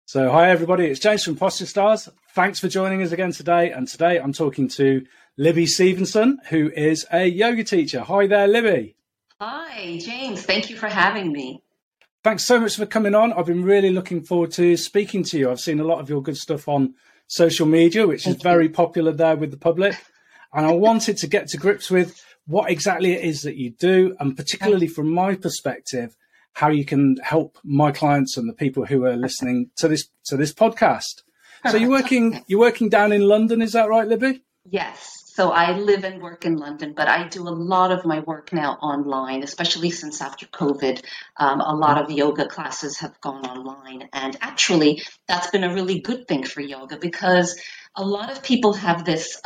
So, hi everybody, it's James from Posture Stars. Thanks for joining us again today. And today I'm talking to Libby Stevenson, who is a yoga teacher. Hi there, Libby. Hi, James. Thank you for having me. Thanks so much for coming on. I've been really looking forward to speaking to you. I've seen a lot of your good stuff on social media, which is very popular there with the public. And I wanted to get to grips with what exactly it is that you do, and particularly from my perspective, how you can help my clients and the people who are listening to this podcast. So you're working down in London, is that right, Libby? Yes. So I live and work in London, but I do a lot of my work now online, especially since after COVID. A lot of yoga classes have gone online. And actually, that's been a really good thing for yoga because a lot of people have this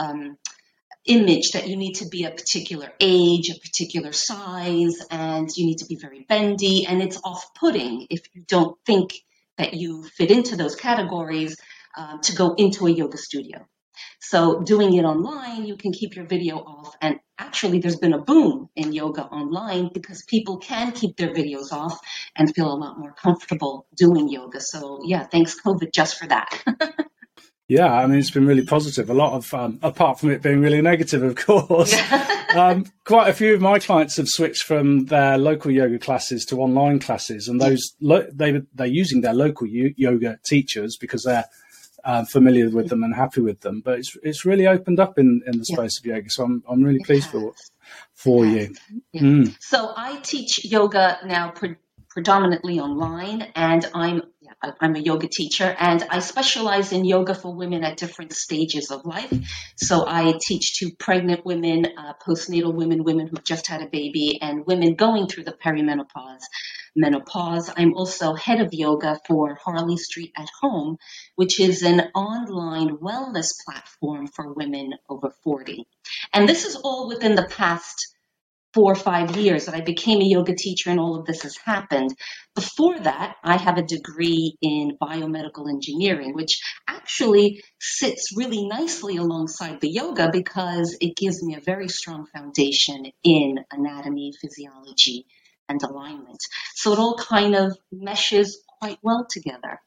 image that you need to be a particular age, a particular size, and you need to be very bendy. And it's off-putting if you don't think that you fit into those categories to go into a yoga studio. So doing it online, you can keep your video off. And actually, there's been a boom in yoga online because people can keep their videos off and feel a lot more comfortable doing yoga. So yeah, thanks COVID just for that. Yeah, I mean, it's been really positive. A lot of, apart from it being really negative, of course, quite a few of my clients have switched from their local yoga classes to online classes. And those they're using their local yoga teachers because they're familiar with them and happy with them. But it's really opened up in the space of yoga. So I'm really pleased for you. Yeah. So I teach yoga now predominantly online, and I'm a yoga teacher, and I specialize in yoga for women at different stages of life. So I teach to pregnant women, postnatal women, women who've just had a baby, and women going through the perimenopause, menopause. I'm also head of yoga for Harley Street at Home, which is an online wellness platform for women over 40. And this is all within the past 4 or 5 years that I became a yoga teacher, and all of this has happened. Before that, I have a degree in biomedical engineering, which actually sits really nicely alongside the yoga because it gives me a very strong foundation in anatomy, physiology, and alignment. So it all kind of meshes quite well together.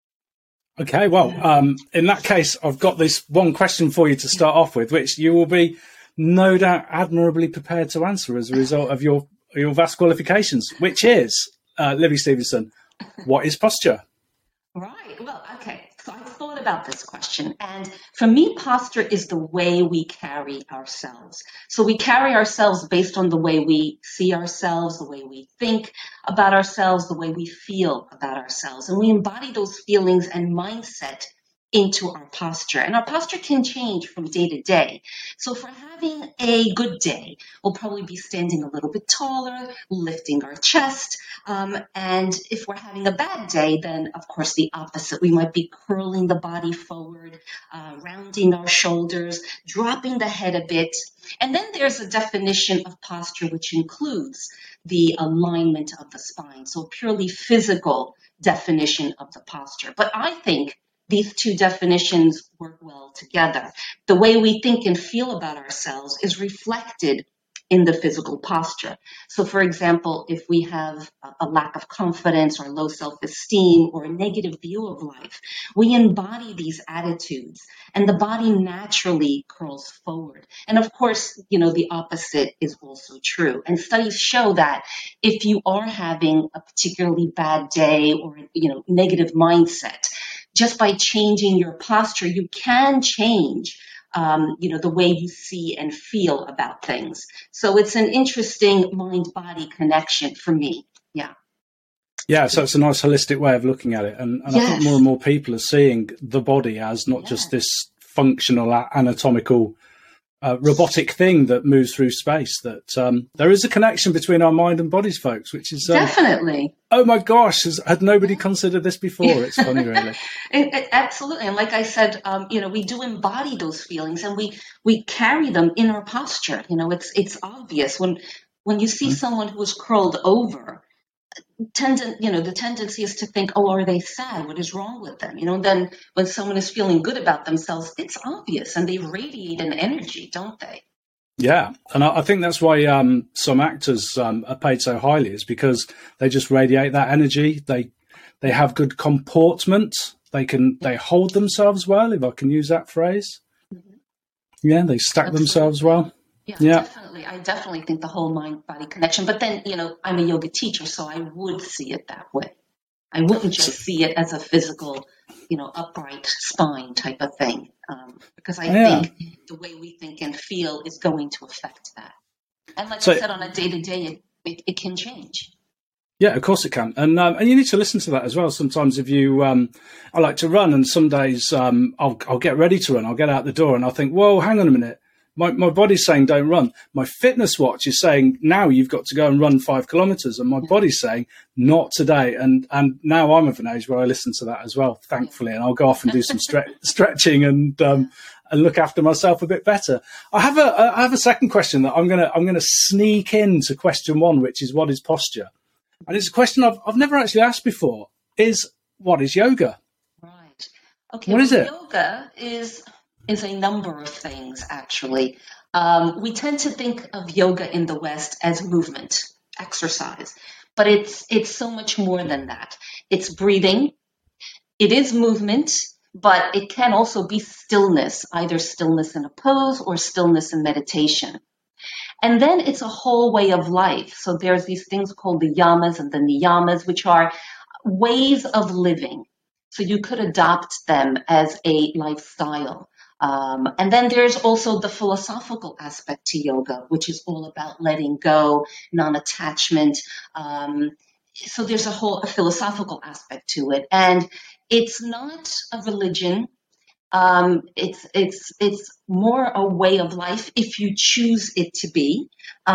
Okay, well, in that case, I've got this one question for you to start off with, which you will be no doubt admirably prepared to answer as a result of your vast qualifications, which is, Libby Stevenson, what is posture? Right. Well, okay. So I thought about this question. And for me, posture is the way we carry ourselves. So we carry ourselves based on the way we see ourselves, the way we think about ourselves, the way we feel about ourselves. And we embody those feelings and mindset into our posture. And our posture can change from day to day. So if we're having a good day, we'll probably be standing a little bit taller, lifting our chest. And if we're having a bad day, then of course the opposite. We might be curling the body forward, rounding our shoulders, dropping the head a bit. And then there's a definition of posture which includes the alignment of the spine. So a purely physical definition of the posture. But I think these two definitions work well together. The way we think and feel about ourselves is reflected in the physical posture. So, for example, if we have a lack of confidence or low self-esteem or a negative view of life, we embody these attitudes and the body naturally curls forward. And of course, the opposite is also true. And studies show that if you are having a particularly bad day or, negative mindset, just by changing your posture, you can change, the way you see and feel about things. So it's an interesting mind-body connection for me. Yeah. Yeah, so it's a nice holistic way of looking at it. And I think more and more people are seeing the body as not just this functional, anatomical, robotic thing that moves through space, that there is a connection between our mind and bodies, folks, which is definitely. Oh my gosh, had nobody considered this before? It's funny, really. Absolutely. And like I said, we do embody those feelings and we carry them in our posture. It's obvious when you see someone who is curled over, the tendency is to think, oh, are they sad? What is wrong with them? And then when someone is feeling good about themselves, it's obvious and they radiate an energy, don't they? Yeah, and I think that's why some actors are paid so highly, is because they just radiate that energy. They have good comportment, they hold themselves well, if I can use that phrase. Yeah, they stack Absolutely. themselves well. Yeah, Yeah. definitely. I definitely think the whole mind-body connection. But then, I'm a yoga teacher, so I would see it that way. I wouldn't just see it as a physical, upright spine type of thing, because I think the way we think and feel is going to affect that. And like I said, on a day-to-day, it can change. Yeah, of course it can. And you need to listen to that as well. Sometimes if you, I like to run, and some days I'll get ready to run. I'll get out the door and I'll think, whoa, hang on a minute. My body's saying don't run. My fitness watch is saying now you've got to go and run 5 kilometers, and my body's saying not today. And now I'm of an age where I listen to that as well, thankfully, and I'll go off and do some stretching and look after myself a bit better. I have a second question that I'm gonna sneak into question 1, which is, what is posture? And it's a question I've never actually asked before. What is yoga? Right. Okay. What is it? Yoga is a number of things, actually. We tend to think of yoga in the West as movement, exercise, but it's so much more than that. It's breathing. It is movement, but it can also be stillness, either stillness in a pose or stillness in meditation. And then it's a whole way of life. So there's these things called the yamas and the niyamas, which are ways of living. So you could adopt them as a lifestyle. And then there's also the philosophical aspect to yoga, which is all about letting go, non-attachment. So there's a philosophical aspect to it. And it's not a religion. It's more a way of life if you choose it to be.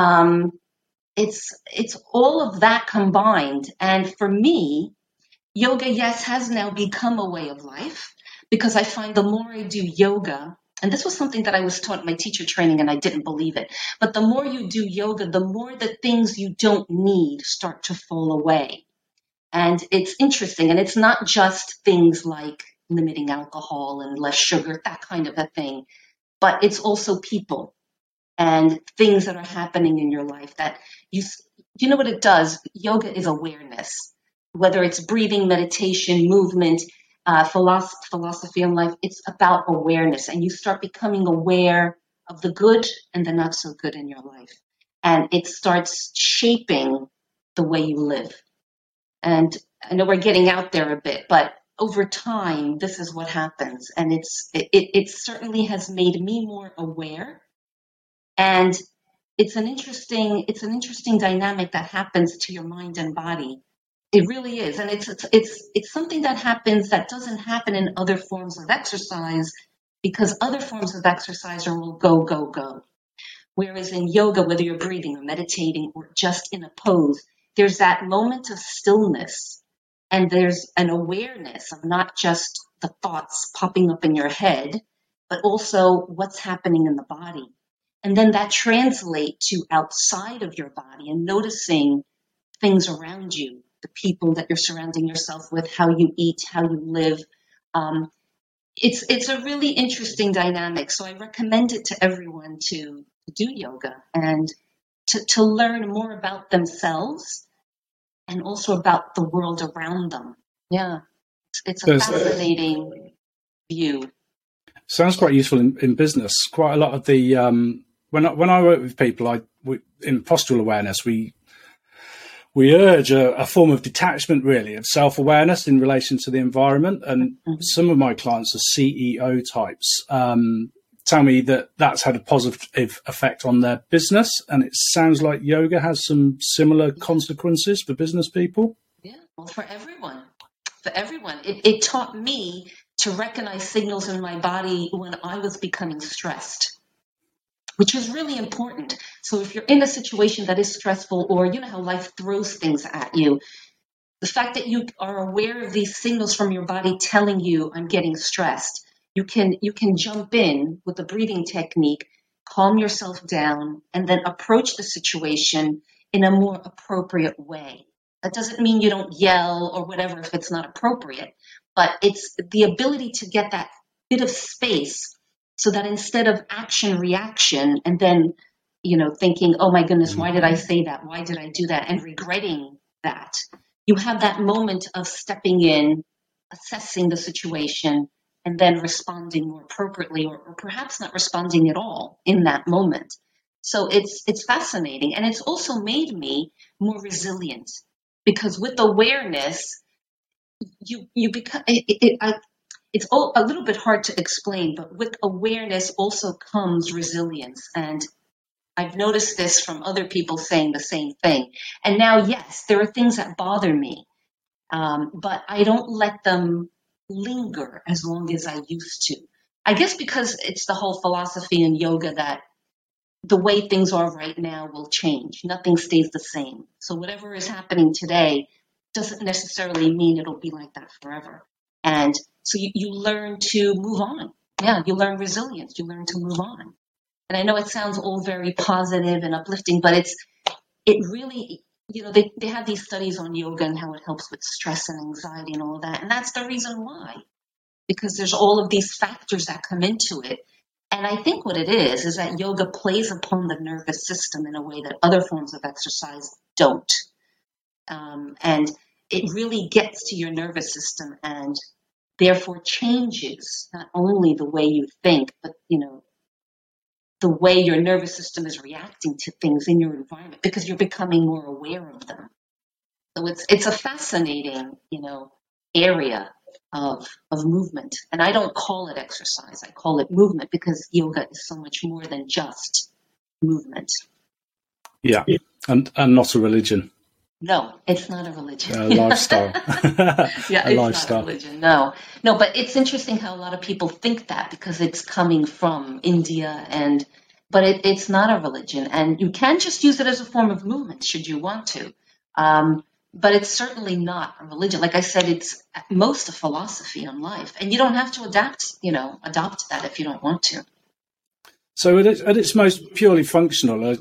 It's all of that combined. And for me, yoga, yes, has now become a way of life, because I find the more I do yoga, and this was something that I was taught in my teacher training and I didn't believe it, but the more you do yoga, the more the things you don't need start to fall away. And it's interesting. And it's not just things like limiting alcohol and less sugar, that kind of a thing, but it's also people and things that are happening in your life that you know what it does? Yoga is awareness, whether it's breathing, meditation, movement, philosophy in life. It's about awareness, and you start becoming aware of the good and the not so good in your life, and it starts shaping the way you live. And I know we're getting out there a bit, but over time, this is what happens, and it certainly has made me more aware, and it's an interesting dynamic that happens to your mind and body. It really is, and it's something that happens that doesn't happen in other forms of exercise, because other forms of exercise are all go, go, go. Whereas in yoga, whether you're breathing or meditating or just in a pose, there's that moment of stillness, and there's an awareness of not just the thoughts popping up in your head, but also what's happening in the body. And then that translates to outside of your body and noticing things around you, the people that you're surrounding yourself with, how you eat, how you live. It's a really interesting dynamic. So I recommend it to everyone to do yoga and to learn more about themselves and also about the world around them. Yeah, it's a fascinating view. Sounds quite useful in business. Quite a lot of the when I work with people, in postural awareness, we urge a form of detachment, really, of self-awareness in relation to the environment. And some of my clients are CEO types. Tell me that that's had a positive effect on their business, and it sounds like yoga has some similar consequences for business people. Yeah, well, for everyone. It taught me to recognize signals in my body when I was becoming stressed, which is really important. So if you're in a situation that is stressful, or you know how life throws things at you, the fact that you are aware of these signals from your body telling you I'm getting stressed, you can jump in with a breathing technique, calm yourself down, and then approach the situation in a more appropriate way. That doesn't mean you don't yell or whatever if it's not appropriate, but it's the ability to get that bit of space so that instead of action reaction and then, thinking, oh my goodness, why did I say that? Why did I do that? And regretting that, you have that moment of stepping in, assessing the situation, and then responding more appropriately, or perhaps not responding at all in that moment. So it's fascinating, and it's also made me more resilient, because with awareness, you become it's a little bit hard to explain, but with awareness also comes resilience. And I've noticed this from other people saying the same thing. And now, yes, there are things that bother me, but I don't let them linger as long as I used to. I guess because it's the whole philosophy in yoga that the way things are right now will change. Nothing stays the same. So whatever is happening today doesn't necessarily mean it'll be like that forever. And so you learn to move on. Yeah, you learn resilience. You learn to move on. And I know it sounds all very positive and uplifting, but it really, they have these studies on yoga and how it helps with stress and anxiety and all of that. And that's the reason why, because there's all of these factors that come into it. And I think what it is that yoga plays upon the nervous system in a way that other forms of exercise don't. And it really gets to your nervous system and therefore changes not only the way you think, but, the way your nervous system is reacting to things in your environment, because you're becoming more aware of them. So it's a fascinating, area of movement. And I don't call it exercise. I call it movement, because yoga is so much more than just movement. Yeah. And not a religion. No, it's not a religion. A lifestyle. Yeah, it's lifestyle. Not a religion. No, but it's interesting how a lot of people think that, because it's coming from India, but it's not a religion, and you can just use it as a form of movement should you want to. But it's certainly not a religion. Like I said, it's at most a philosophy on life, and you don't have to adopt that if you don't want to. So at its most purely functional,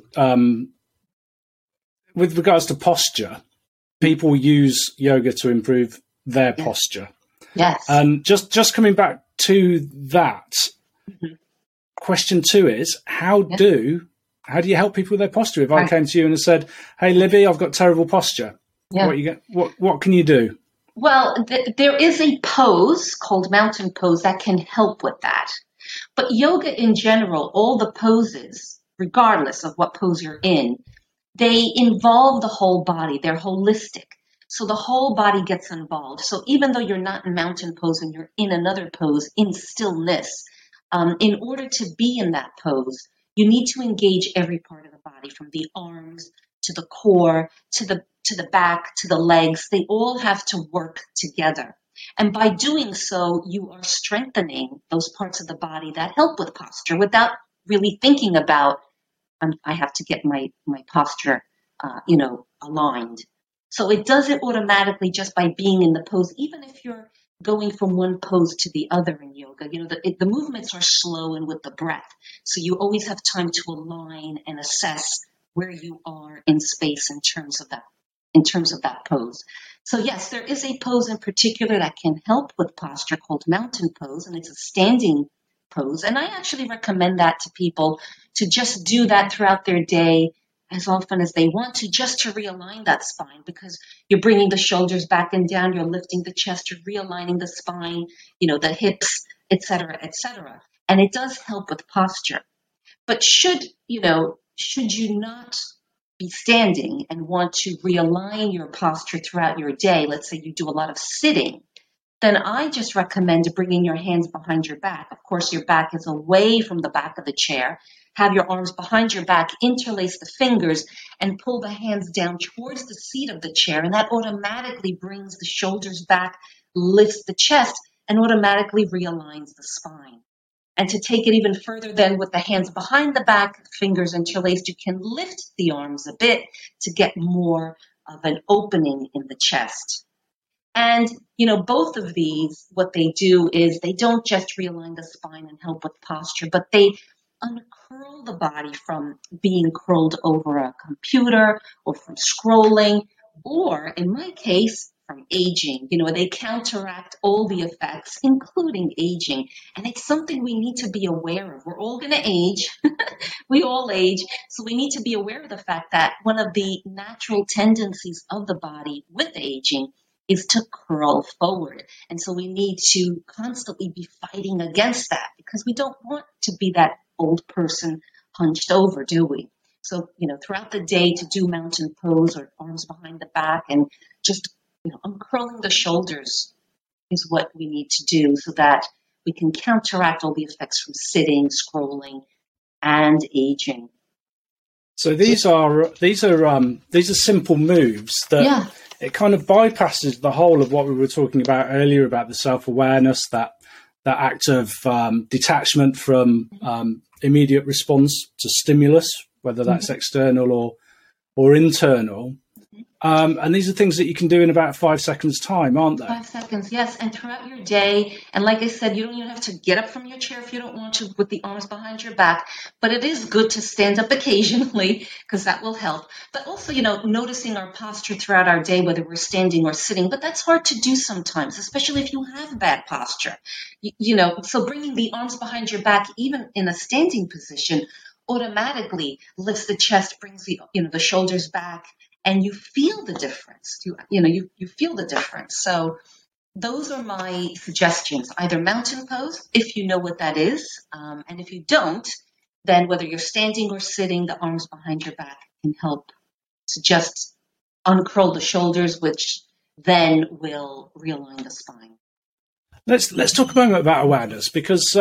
with regards to posture, people use yoga to improve their posture. Yes. And just coming back to that, question 2 is, how do you help people with their posture? If I came to you and said, "Hey, Libby, I've got terrible posture," what can you do? Well, there is a pose called mountain pose that can help with that. But yoga in general, all the poses, regardless of what pose you're in, they involve the whole body. They're holistic. So the whole body gets involved. So even though you're not in mountain pose and you're in another pose, in stillness, in order to be in that pose, you need to engage every part of the body, from the arms to the core, to the back, to the legs. They all have to work together. And by doing so, you are strengthening those parts of the body that help with posture without really thinking about, I have to get my posture, aligned. So it does it automatically just by being in the pose, even if you're going from one pose to the other in yoga. The movements are slow and with the breath. So you always have time to align and assess where you are in space in terms of that pose. So yes, there is a pose in particular that can help with posture called mountain pose, and it's a standing pose. And I actually recommend that to people, to just do that throughout their day as often as they want to, just to realign that spine, because you're bringing the shoulders back and down, you're lifting the chest, you're realigning the spine, the hips, etc., etc. And it does help with posture. But should you not be standing and want to realign your posture throughout your day, let's say you do a lot of sitting, then I just recommend bringing your hands behind your back. Of course, your back is away from the back of the chair. Have your arms behind your back, interlace the fingers, and pull the hands down towards the seat of the chair. And that automatically brings the shoulders back, lifts the chest, and automatically realigns the spine. And to take it even further, then, with the hands behind the back, fingers interlaced, you can lift the arms a bit to get more of an opening in the chest. And, both of these, what they do is they don't just realign the spine and help with posture, but they uncurl the body from being curled over a computer or from scrolling, or in my case, from aging. They counteract all the effects, including aging. And it's something we need to be aware of. We're all going to age. We all age. So we need to be aware of the fact that one of the natural tendencies of the body with aging is to curl forward. And so we need to constantly be fighting against that because we don't want to be that old person hunched over, do we? So, throughout the day to do mountain pose or arms behind the back and just, uncurling the shoulders is what we need to do so that we can counteract all the effects from sitting, scrolling, and aging. So these are simple moves that it kind of bypasses the whole of what we were talking about earlier about the self-awareness, that act of detachment from immediate response to stimulus, whether that's external or internal. And these are things that you can do in about 5 seconds time, aren't they? 5 seconds, yes. And throughout your day, and like I said, you don't even have to get up from your chair if you don't want to with the arms behind your back. But it is good to stand up occasionally because that will help. But also, noticing our posture throughout our day, whether we're standing or sitting. But that's hard to do sometimes, especially if you have bad posture. So bringing the arms behind your back, even in a standing position, automatically lifts the chest, brings the shoulders back. And you feel the difference. You feel the difference. So those are my suggestions. Either mountain pose, if you know what that is. And if you don't, then whether you're standing or sitting, the arms behind your back can help to just uncurl the shoulders, which then will realign the spine. Let's talk a moment about awareness, because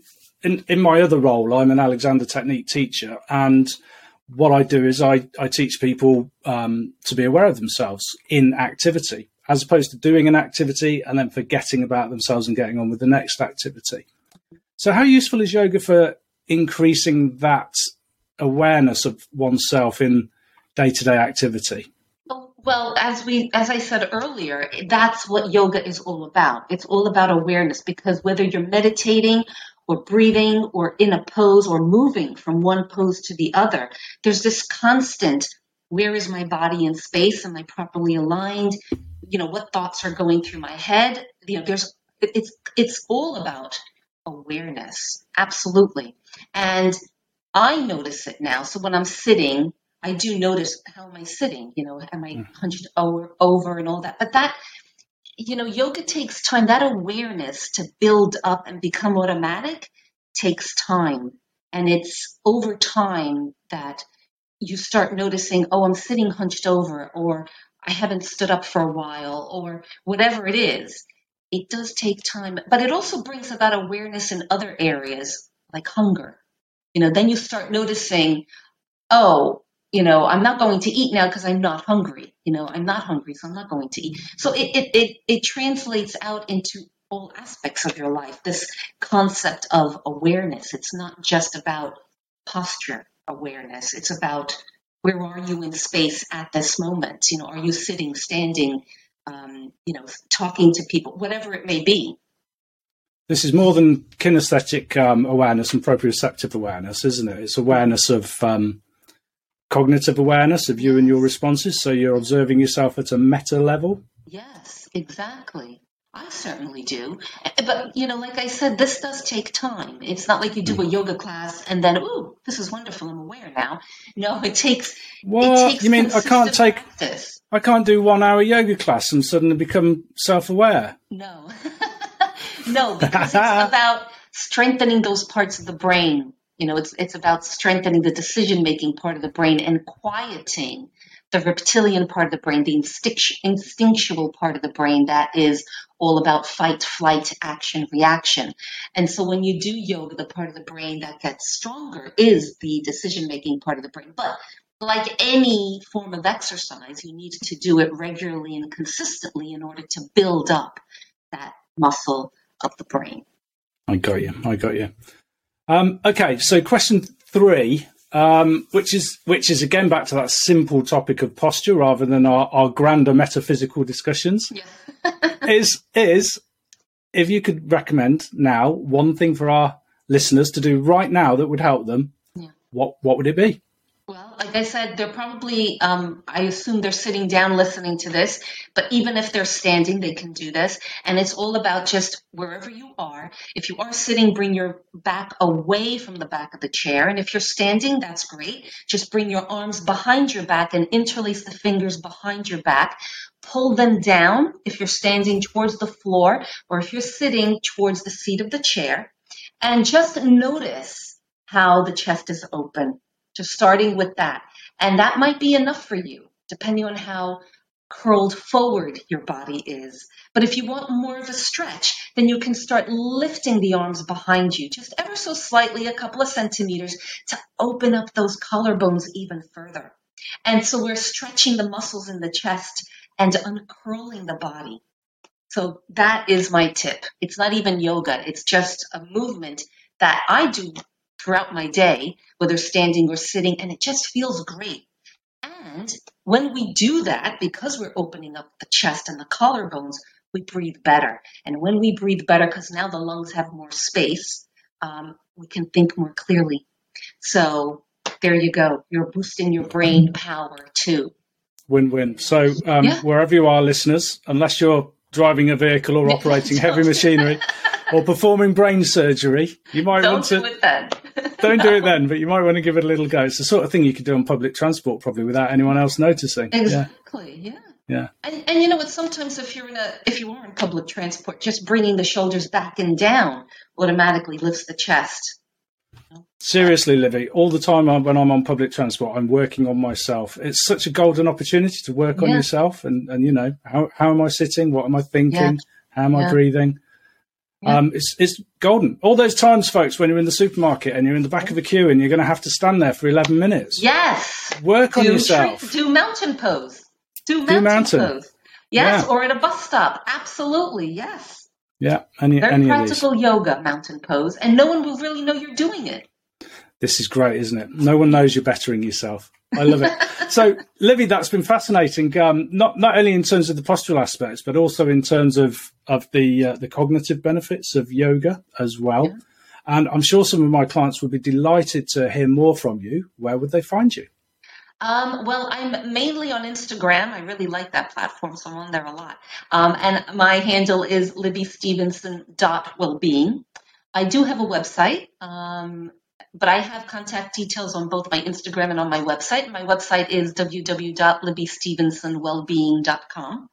in my other role, I'm an Alexander Technique teacher, and what I do is I teach people to be aware of themselves in activity, as opposed to doing an activity and then forgetting about themselves and getting on with the next activity. So how useful is yoga for increasing that awareness of oneself in day-to-day activity? Well, as I said earlier, that's what yoga is all about. It's all about awareness, because whether you're meditating or breathing or in a pose or moving from one pose to the other, there's this constant, where is my body in space? Am I properly aligned? What thoughts are going through my head? It's all about awareness. Absolutely. And I notice it now. So when I'm sitting, I do notice, how am I sitting? Am I hunched over and all that? But that, yoga takes time. That awareness to build up and become automatic takes time. And it's over time that you start noticing, oh, I'm sitting hunched over, or I haven't stood up for a while, or whatever it is. It does take time. But it also brings about awareness in other areas, like hunger. Then you start noticing, oh, I'm not going to eat now because I'm not hungry. I'm not hungry, so I'm not going to eat. So it translates out into all aspects of your life, this concept of awareness. It's not just about posture awareness. It's about, where are you in space at this moment? Are you sitting, standing, talking to people, whatever it may be. This is more than kinesthetic awareness and proprioceptive awareness, isn't it? It's awareness of cognitive awareness of you and your responses. So you're observing yourself at a meta level. Yes, exactly. I certainly do. But, like I said, this does take time. It's not like you do a yoga class and then, ooh, this is wonderful, I'm aware now. No, it takes you mean practice. I can't do 1 hour yoga class and suddenly become self-aware? No. No, because it's about strengthening those parts of the brain. It's about strengthening the decision-making part of the brain and quieting the reptilian part of the brain, the instinctual part of the brain that is all about fight, flight, action, reaction. And so when you do yoga, the part of the brain that gets stronger is the decision-making part of the brain. But like any form of exercise, you need to do it regularly and consistently in order to build up that muscle of the brain. I got you. Okay, so question 3, which is again back to that simple topic of posture rather than our grander metaphysical discussions. Yeah. is if you could recommend now one thing for our listeners to do right now that would help them, what would it be? Well, like I said, they're probably, I assume they're sitting down listening to this, but even if they're standing, they can do this. And it's all about just wherever you are. If you are sitting, bring your back away from the back of the chair. And if you're standing, that's great. Just bring your arms behind your back and interlace the fingers behind your back. pull them down if you're standing towards the floor or if you're sitting towards the seat of the chair. And just notice how the chest is open, just starting with that. And that might be enough for you, depending on how curled forward your body is. But if you want more of a stretch, then you can start lifting the arms behind you, just ever so slightly, a couple of centimeters, to open up those collarbones even further. And so we're stretching the muscles in the chest and uncurling the body. So that is my tip. It's not even yoga. It's just a movement that I do throughout my day, whether standing or sitting, and it just feels great. And when we do that, because we're opening up the chest and the collarbones, we breathe better. And when we breathe better, because now the lungs have more space, we can think more clearly. So there you go. You're boosting your brain power too. Win-win. So wherever you are, listeners, unless you're driving a vehicle or operating heavy machinery or performing brain surgery, you might want to... Don't do it then. Don't do it then, but you might want to give it a little go. It's the sort of thing you could do on public transport probably without anyone else noticing. Exactly, yeah. And you know what? Sometimes if you are in public transport, just bringing the shoulders back and down automatically lifts the chest. Seriously, Livy, all the time when I'm on public transport, I'm working on myself. It's such a golden opportunity to work on yourself and you know, how am I sitting? What am I thinking? How am I breathing? It's golden. All those times, folks, when you're in the supermarket and you're in the back of a queue and you're going to have to stand there for 11 minutes. Yes. Work on yourself. Do mountain pose. Do mountain pose. Yes, or at a bus stop. Absolutely, yes. Yeah, very practical yoga, mountain pose, and no one will really know you're doing it. This is great, isn't it? No one knows you're bettering yourself. I love it. So, Livy, that's been fascinating. Not only in terms of the postural aspects, but also in terms of the cognitive benefits of yoga as well. Yeah. And I'm sure some of my clients would be delighted to hear more from you. Where would they find you? Well, I'm mainly on Instagram. I really like that platform, so I'm on there a lot. And my handle is libbystevenson.wellbeing. I do have a website, but I have contact details on both my Instagram and on my website. My website is www.libbystevensonwellbeing.com.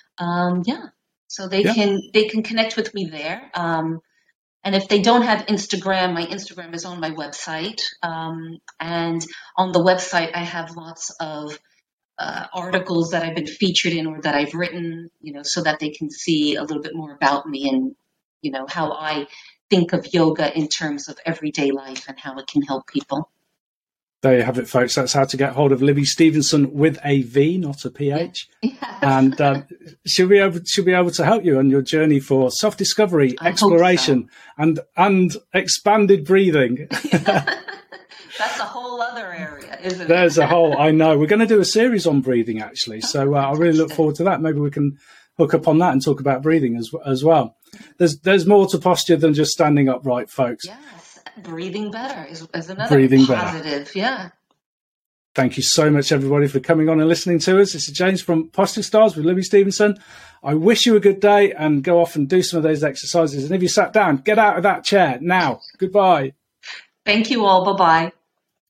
So they can connect with me there. And if they don't have Instagram, my Instagram is on my website. And on the website, I have lots of articles that I've been featured in or that I've written, you know, so that they can see a little bit more about me and, you know, how I think of yoga in terms of everyday life and how it can help people. There you have it, folks. That's how to get hold of Libby Stevenson with a V, not a PH. Yes. And she'll be able to help you on your journey for self-discovery, exploration, and expanded breathing. That's a whole other area, isn't it? There's a whole. I know. We're going to do a series on breathing, actually. So I really look forward to that. Maybe we can hook up on that and talk about breathing as well. There's more to posture than just standing upright, folks. Yes. Breathing better is another positive. Yeah. Thank you so much, everybody, for coming on and listening to us. This is James from Posture Stars with Libby Stevenson. I wish you a good day and go off and do some of those exercises. And if you sat down, get out of that chair now. Goodbye. Thank you all. Bye-bye.